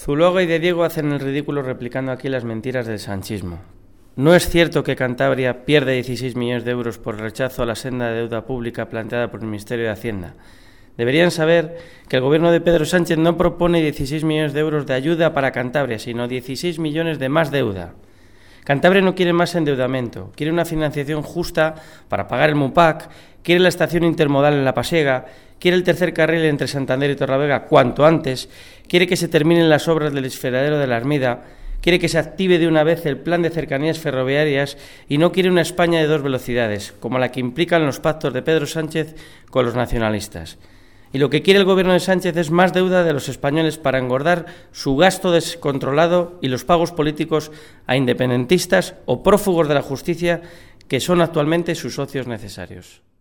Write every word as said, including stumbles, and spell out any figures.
Zuluaga y De Diego hacen el ridículo replicando aquí las mentiras del sanchismo. No es cierto que Cantabria pierde dieciséis millones de euros por rechazo a la senda de deuda pública planteada por el Ministerio de Hacienda. Deberían saber que el gobierno de Pedro Sánchez no propone dieciséis millones de euros de ayuda para Cantabria, sino dieciséis millones de más deuda. Cantabria no quiere más endeudamiento, quiere una financiación justa para pagar el MUPAC, quiere la estación intermodal en La Pasiega, quiere el tercer carril entre Santander y Torrelavega cuanto antes, quiere que se terminen las obras del desfiladero de la Armida, quiere que se active de una vez el plan de cercanías ferroviarias y no quiere una España de dos velocidades, como la que implican los pactos de Pedro Sánchez con los nacionalistas. Y lo que quiere el gobierno de Sánchez es más deuda de los españoles para engordar su gasto descontrolado y los pagos políticos a independentistas o prófugos de la justicia que son actualmente sus socios necesarios.